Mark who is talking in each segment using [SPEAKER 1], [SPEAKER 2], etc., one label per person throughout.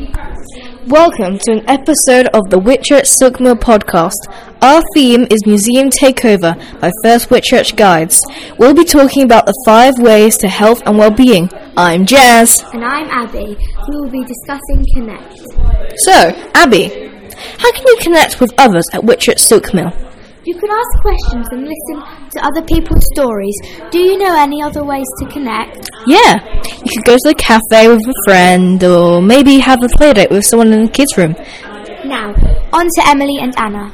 [SPEAKER 1] Welcome to an episode of the Whitchurch Silkmill podcast. Our theme is Museum Takeover by First Whitchurch Guides. We'll be talking about the 5 ways to health and well-being. I'm Jazz.
[SPEAKER 2] And I'm Abby. We will be discussing Connect.
[SPEAKER 1] So, Abby, how can you connect with others at Whitchurch Silkmill?
[SPEAKER 2] You can ask questions and listen to other people's stories. Do you know any other ways to connect?
[SPEAKER 1] Yeah, you could go to the cafe with a friend, or maybe have a play date with someone in the kids' room.
[SPEAKER 2] Now, on to Emily and Anna.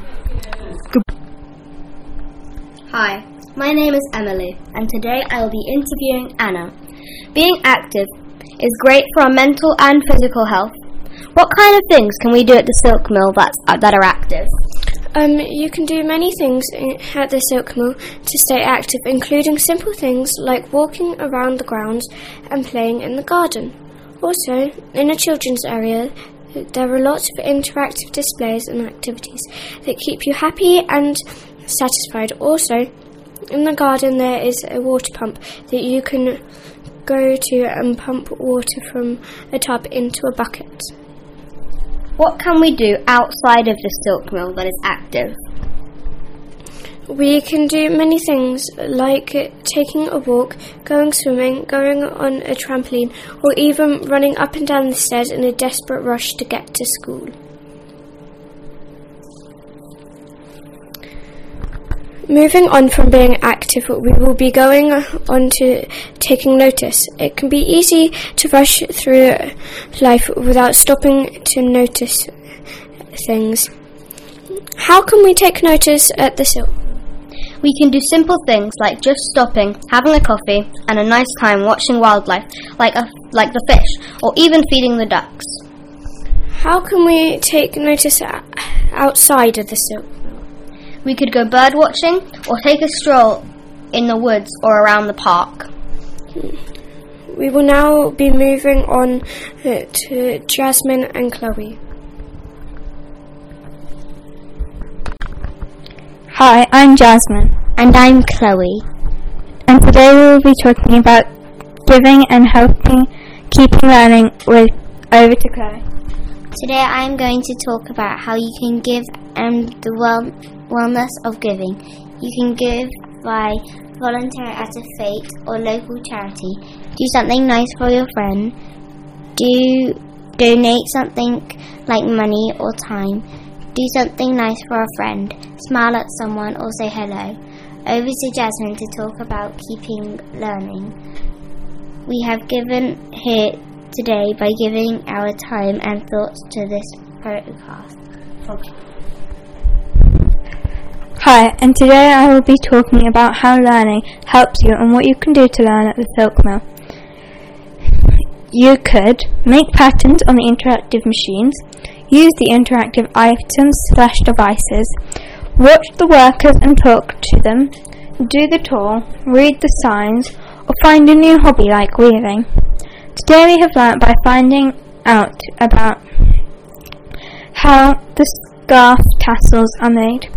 [SPEAKER 3] Hi, my name is Emily, and today I will be interviewing Anna. Being active is great for our mental and physical health. What kind of things can we do at the Silkmill that are active?
[SPEAKER 4] You can do many things at the Silkmill to stay active, including simple things like walking around the grounds and playing in the garden. Also, in the children's area, there are lots of interactive displays and activities that keep you happy and satisfied. Also, in the garden there is a water pump that you can go to and pump water from a tub into a bucket.
[SPEAKER 3] What can we do outside of the Silkmill that is active?
[SPEAKER 4] We can do many things like taking a walk, going swimming, going on a trampoline, or even running up and down the stairs in a desperate rush to get to school. Moving on from being active, we will be going on to taking notice. It can be easy to rush through life without stopping to notice things. How can we take notice at the Silk?
[SPEAKER 3] We can do simple things like just stopping, having a coffee, and a nice time watching wildlife, like the fish, or even feeding the ducks.
[SPEAKER 4] How can we take notice outside of the Silk?
[SPEAKER 3] We could go bird watching or take a stroll in the woods or around the park.
[SPEAKER 4] We will now be moving on to Jasmine and Chloe.
[SPEAKER 5] Hi, I'm Jasmine.
[SPEAKER 3] And I'm Chloe.
[SPEAKER 5] And today we will be talking about giving and helping keeping learning with over to Chloe.
[SPEAKER 3] Today I'm going to talk about how you can give and the wellness of giving. You can give by volunteering at a faith or local charity. Do something nice for your friend. Donate something like money or time. Do something nice for a friend. Smile at someone or say hello. Over to Jasmine to talk about keeping learning. We have given here today by giving our time and thoughts to this podcast.
[SPEAKER 5] Hi, and today I will be talking about how learning helps you and what you can do to learn at the Silkmill. You could make patterns on the interactive machines, use the interactive items/devices, watch the workers and talk to them, do the tour, read the signs, or find a new hobby like weaving. Today we have learnt by finding out about how the scarf tassels are made.